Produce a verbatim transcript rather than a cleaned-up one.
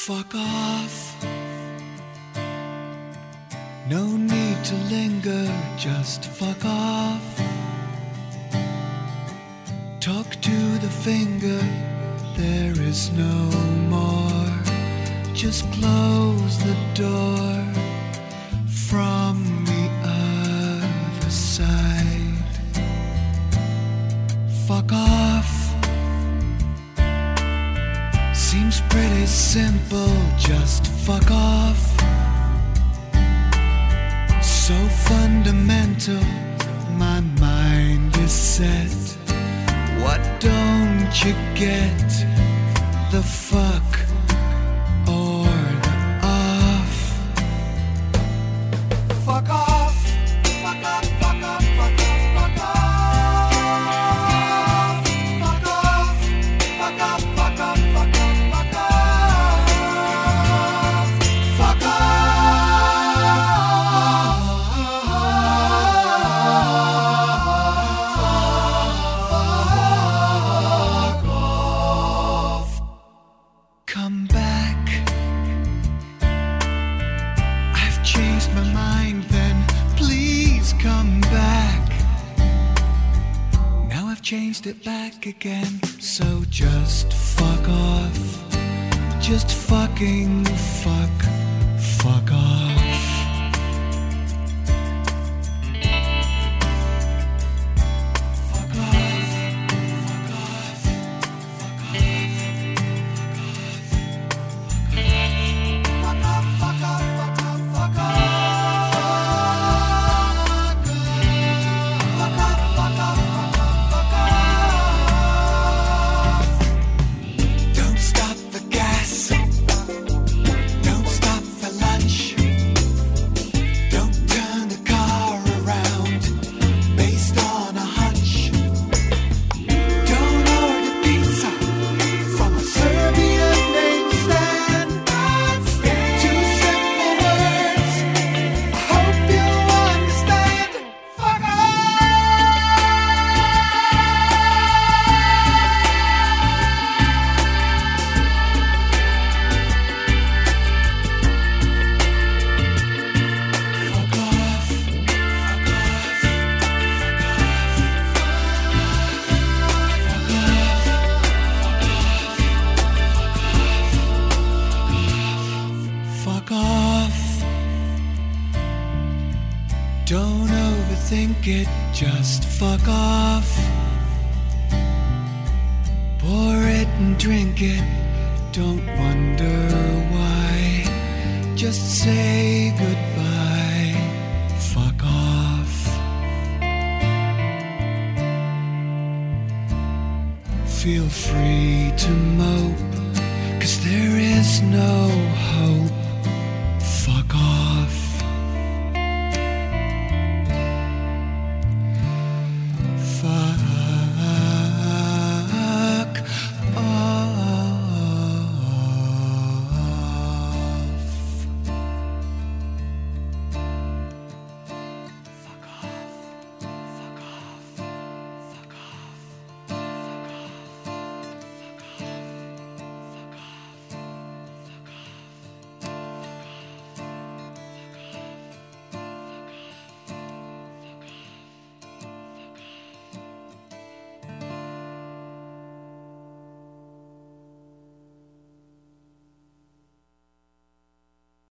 Fuck off. No need to linger, just fuck off. Talk to the finger, there is no more. Just close the door from the other side. Fuck off. Seems pretty simple, just fuck off. So fundamental, my mind is set. What don't you get? The fuck or the off? Fuck off, fuck off, fuck off, fuck off, fuck off. Fuck off, fuck off, fuck off, fuck off, fuck off. Fuck off. Come back. I've changed my mind, then please come back. Now I've changed it back again, so just fuck off. Just fucking fuck, fuck off. Fuck off, fuck off, fuck off. Fuck off, fuck off, fuck off, fuck off. Fuck off, fuck off, fuck off, fuck off. Don't stop the gas. Don't stop for lunch. Don't turn the car around based on a hunch. Don't order pizza from a Serbian name stand. Two simple words, I hope you understand. Fuck off. Fuck off, fuck off, fuck off. Don't overthink it, just fuck off. Pour it and drink it, don't wonder why. Just say goodbye. Fuck off. Feel free to mope, 'cause there is no hope.